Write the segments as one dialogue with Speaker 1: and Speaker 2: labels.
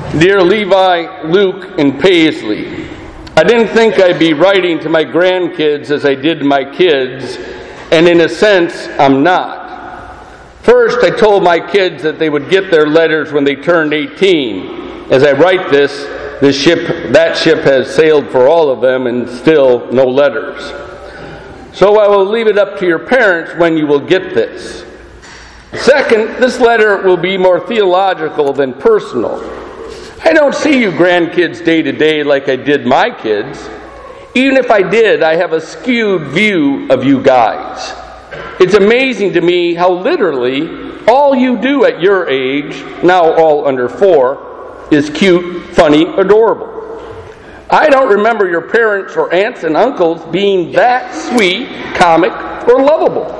Speaker 1: Dear Levi, Luke, and Paisley, I didn't think I'd be writing to my grandkids as I did to my kids, and in a sense, I'm not. First, I told my kids that they would get their letters when they turned 18. As I write that ship has sailed for all of them, and still no letters. So I will leave it up to your parents when you will get this. Second, this letter will be more theological than personal. I don't see you grandkids day to day like I did my kids. Even if I did, I have a skewed view of you guys. It's amazing to me how literally all you do at your age, now all under 4, is cute, funny, adorable. I don't remember your parents or aunts and uncles being that sweet, comic, or lovable.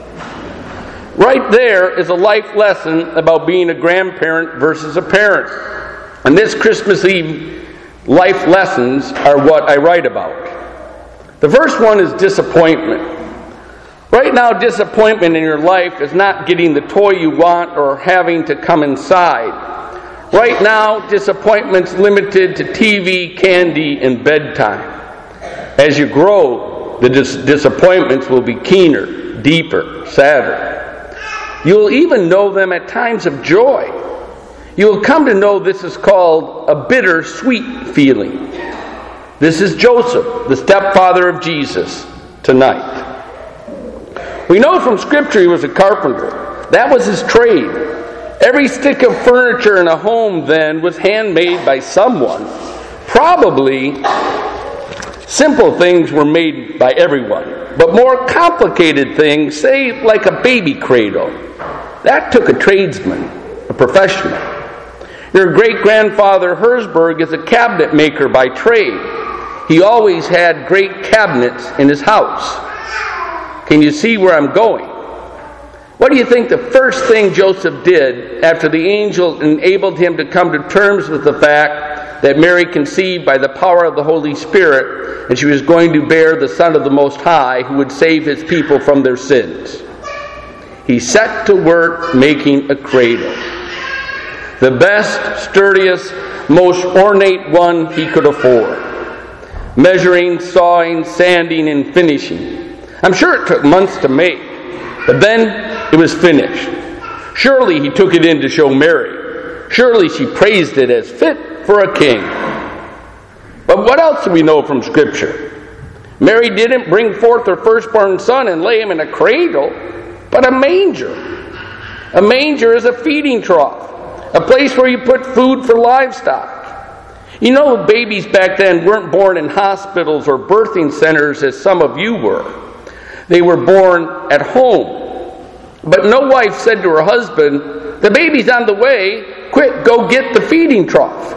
Speaker 1: Right there is a life lesson about being a grandparent versus a parent. And this Christmas Eve, life lessons are what I write about. The first one is disappointment. Right now, disappointment in your life is not getting the toy you want or having to come inside. Right now, disappointment's limited to TV, candy, and bedtime. As you grow, the disappointments will be keener, deeper, sadder. You'll even know them at times of joy. You will come to know this is called a bitter-sweet feeling. This is Joseph, the stepfather of Jesus, tonight. We know from Scripture he was a carpenter. That was his trade. Every stick of furniture in a home then was handmade by someone. Probably simple things were made by everyone, but more complicated things, say like a baby cradle, that took a tradesman, a professional. Your great-grandfather Herzberg is a cabinet maker by trade. He always had great cabinets in his house. Can you see where I'm going? What do you think the first thing Joseph did after the angel enabled him to come to terms with the fact that Mary conceived by the power of the Holy Spirit and she was going to bear the Son of the Most High who would save his people from their sins? He set to work making a cradle. The best, sturdiest, most ornate one he could afford. Measuring, sawing, sanding, and finishing. I'm sure it took months to make, but then it was finished. Surely he took it in to show Mary. Surely she praised it as fit for a king. But what else do we know from Scripture? Mary didn't bring forth her firstborn son and lay him in a cradle, but a manger. A manger is a feeding trough. A place where you put food for livestock. You know, babies back then weren't born in hospitals or birthing centers as some of you were. They were born at home. But no wife said to her husband, "The baby's on the way, quick, go get the feeding trough."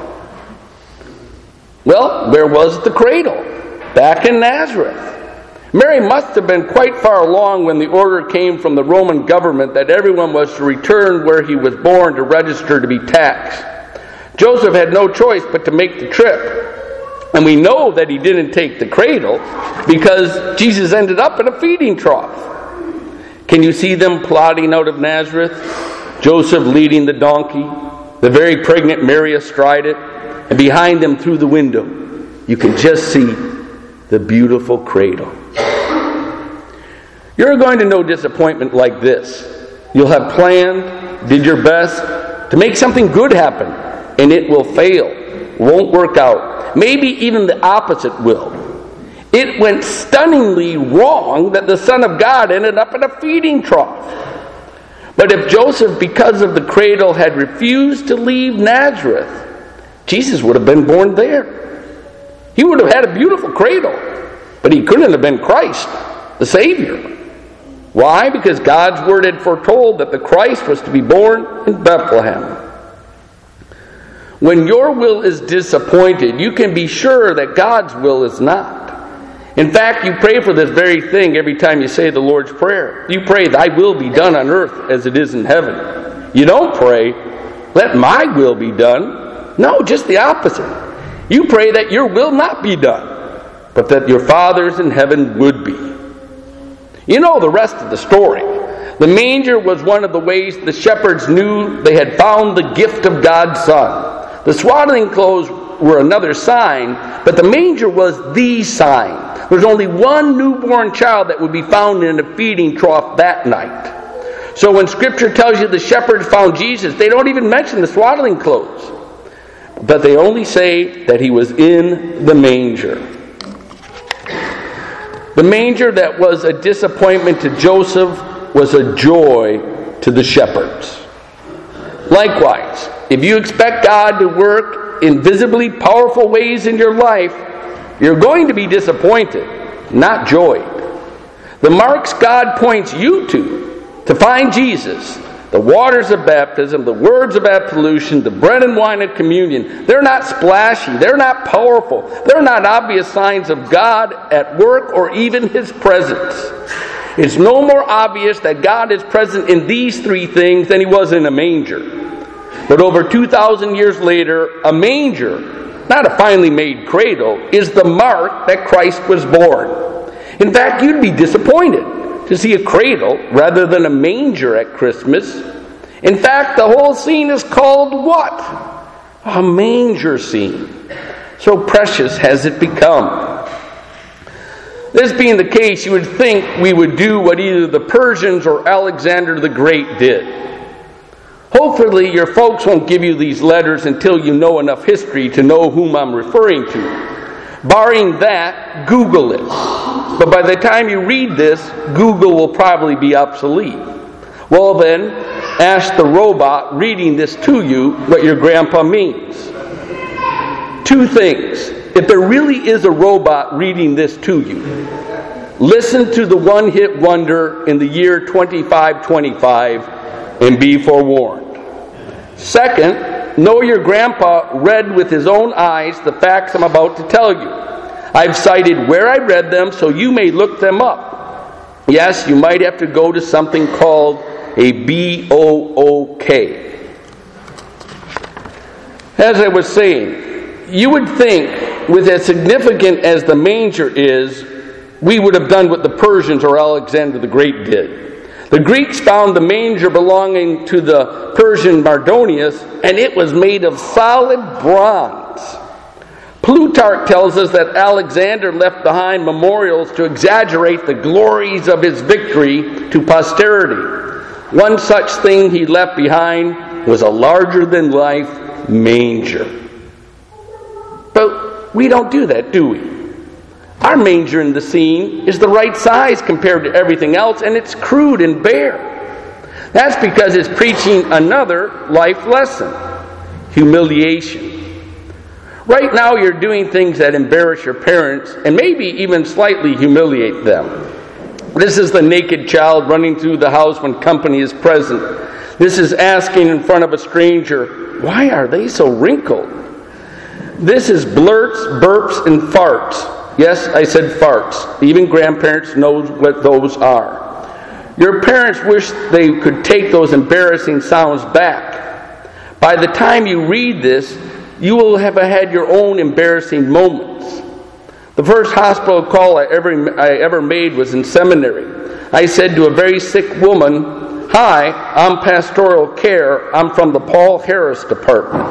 Speaker 1: Well, where was the cradle? Back in Nazareth. Mary must have been quite far along when the order came from the Roman government that everyone was to return where he was born to register to be taxed. Joseph had no choice but to make the trip. And we know that he didn't take the cradle because Jesus ended up in a feeding trough. Can you see them plodding out of Nazareth? Joseph leading the donkey, the very pregnant Mary astride it, and behind them through the window, you can just see the beautiful cradle. You're going to know disappointment like this. You'll have planned, did your best to make something good happen, and it will fail, won't work out. Maybe even the opposite will. It went stunningly wrong that the Son of God ended up in a feeding trough. But if Joseph, because of the cradle, had refused to leave Nazareth, Jesus would have been born there. He would have had a beautiful cradle, but he couldn't have been Christ, the Savior. Why? Because God's Word had foretold that the Christ was to be born in Bethlehem. When your will is disappointed, you can be sure that God's will is not. In fact, you pray for this very thing every time you say the Lord's Prayer. You pray, "Thy will be done on earth as it is in heaven." You don't pray, "Let my will be done." No, just the opposite. You pray that your will not be done, but that your Father's in heaven would be. You know the rest of the story. The manger was one of the ways the shepherds knew they had found the gift of God's Son. The swaddling clothes were another sign, but the manger was the sign. There's only one newborn child that would be found in a feeding trough that night. So when Scripture tells you the shepherds found Jesus, they don't even mention the swaddling clothes. But they only say that he was in the manger. The manger that was a disappointment to Joseph was a joy to the shepherds. Likewise, if you expect God to work in visibly powerful ways in your life, you're going to be disappointed, not joyed. The marks God points you to find Jesus, the waters of baptism, the words of absolution, the bread and wine of communion, they're not splashy, they're not powerful, they're not obvious signs of God at work or even His presence. It's no more obvious that God is present in these three things than He was in a manger. But over 2,000 years later, a manger, not a finely made cradle, is the mark that Christ was born. In fact, you'd be disappointed to see a cradle rather than a manger at Christmas. In fact, the whole scene is called what? A manger scene. So precious has it become. This being the case, you would think we would do what either the Persians or Alexander the Great did. Hopefully your folks won't give you these letters until you know enough history to know whom I'm referring to. Barring that, Google it. But by the time you read this, Google will probably be obsolete. Well then, ask the robot reading this to you what your grandpa means. Two things. If there really is a robot reading this to you, listen to the one-hit wonder in the year 2525 and be forewarned. Second, know your grandpa read with his own eyes the facts I'm about to tell you. I've cited where I read them so you may look them up. Yes, you might have to go to something called a BOOK. As I was saying, you would think, with as significant as the manger is, we would have done what the Persians or Alexander the Great did. The Greeks found the manger belonging to the Persian Mardonius, and it was made of solid bronze. Plutarch tells us that Alexander left behind memorials to exaggerate the glories of his victory to posterity. One such thing he left behind was a larger-than-life manger. But we don't do that, do we? Our manger in the scene is the right size compared to everything else, and it's crude and bare. That's because it's preaching another life lesson: humiliation. Right now you're doing things that embarrass your parents and maybe even slightly humiliate them. This is the naked child running through the house when company is present. This is asking in front of a stranger, "Why are they so wrinkled?" This is blurts, burps, and farts. Yes, I said farts. Even grandparents know what those are. Your parents wish they could take those embarrassing sounds back. By the time you read this, you will have had your own embarrassing moments. The first hospital call I ever made was in seminary. I said to a very sick woman, "Hi, I'm pastoral care. I'm from the Paul Harris department."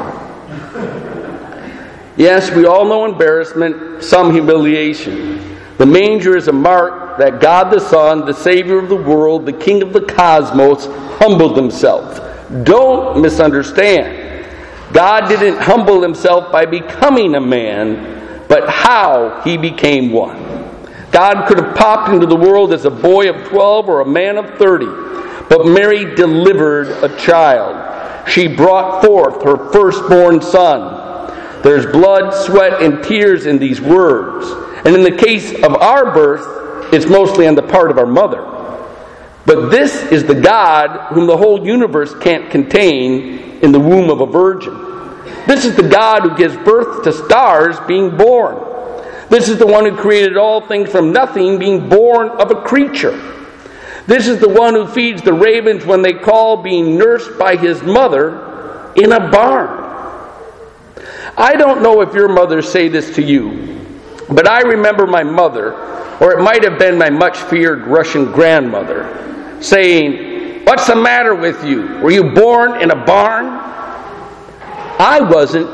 Speaker 1: Yes, we all know embarrassment, some humiliation. The manger is a mark that God the Son, the Savior of the world, the King of the cosmos, humbled Himself. Don't misunderstand. God didn't humble Himself by becoming a man, but how He became one. God could have popped into the world as a boy of 12 or a man of 30, but Mary delivered a child. She brought forth her firstborn son. There's blood, sweat, and tears in these words. And in the case of our birth, it's mostly on the part of our mother. But this is the God whom the whole universe can't contain in the womb of a virgin. This is the God who gives birth to stars being born. This is the one who created all things from nothing, being born of a creature. This is the one who feeds the ravens when they call, being nursed by His mother in a barn. I don't know if your mothers say this to you, but I remember my mother, or it might have been my much-feared Russian grandmother, saying, "What's the matter with you? Were you born in a barn?" I wasn't,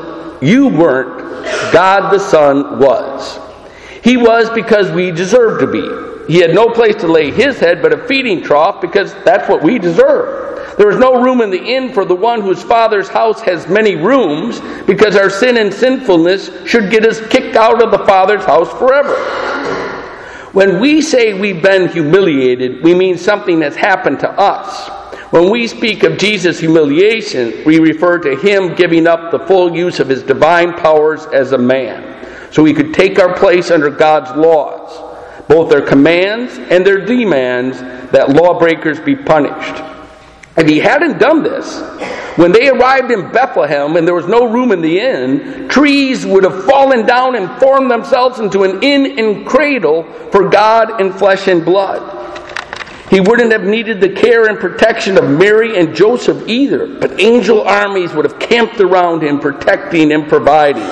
Speaker 1: You weren't. God the Son was. He was because we deserved to be. He had no place to lay his head but a feeding trough, because that's what we deserve. There was no room in the inn for the one whose Father's house has many rooms, because our sin and sinfulness should get us kicked out of the Father's house forever. When we say we've been humiliated, we mean something that's happened to us. When we speak of Jesus' humiliation, we refer to him giving up the full use of his divine powers as a man, so he could take our place under God's laws, both their commands and their demands that lawbreakers be punished. If he hadn't done this, when they arrived in Bethlehem and there was no room in the inn, trees would have fallen down and formed themselves into an inn and cradle for God in flesh and blood. He wouldn't have needed the care and protection of Mary and Joseph either, but angel armies would have camped around him, protecting and providing.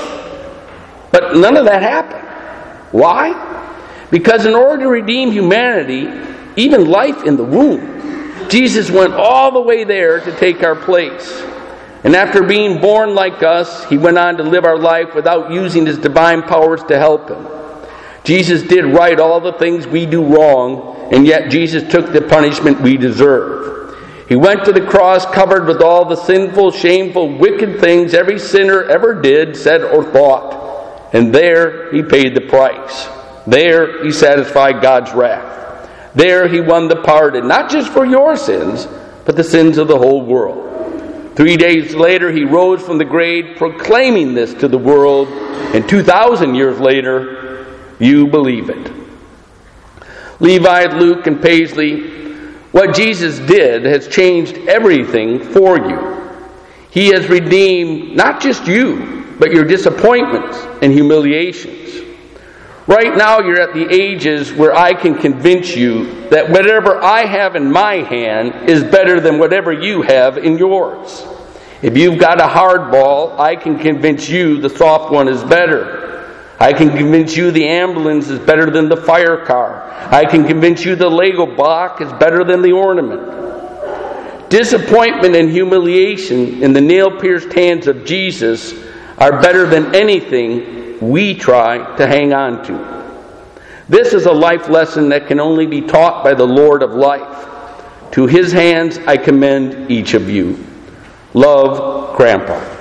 Speaker 1: But none of that happened. Why? Because in order to redeem humanity, even life in the womb, Jesus went all the way there to take our place. And after being born like us, he went on to live our life without using his divine powers to help him. Jesus did right all the things we do wrong, and yet Jesus took the punishment we deserve. He went to the cross covered with all the sinful, shameful, wicked things every sinner ever did, said, or thought. And there he paid the price. There he satisfied God's wrath. There he won the pardon, not just for your sins, but the sins of the whole world. 3 days later, he rose from the grave, proclaiming this to the world. And 2,000 years later, you believe it. Levi, Luke, and Paisley, what Jesus did has changed everything for you. He has redeemed not just you, but your disappointments and humiliations. Right now you're at the ages where I can convince you that whatever I have in my hand is better than whatever you have in yours. If you've got a hard ball, I can convince you the soft one is better. I can convince you the ambulance is better than the fire car. I can convince you the Lego block is better than the ornament. Disappointment and humiliation in the nail-pierced hands of Jesus are better than anything we try to hang on to. This is a life lesson that can only be taught by the Lord of life. To his hands I commend each of you. Love, Grandpa.